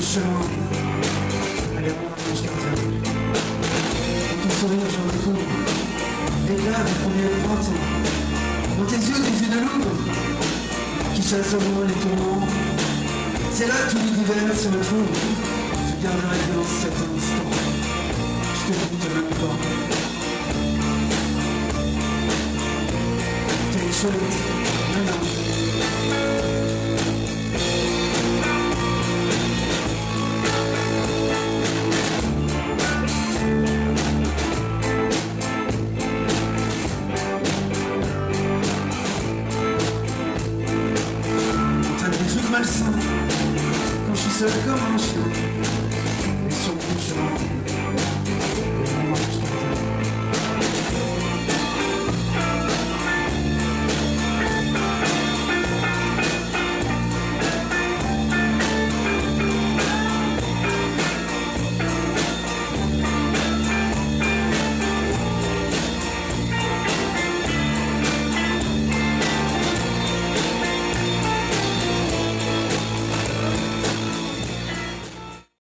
chemin. Allez, on mange cardiaque. Dans ton sourire, j'en découvre l'éclat du premier printemps. Dans tes yeux, des yeux de loup qui chassent au loin les tourments. C'est là que tout l'univers se retrouve. Je garderai bien cet instant. Je te doute même pas. T'es chouette, non, non. Malsain, quand je suis seul comme un chien.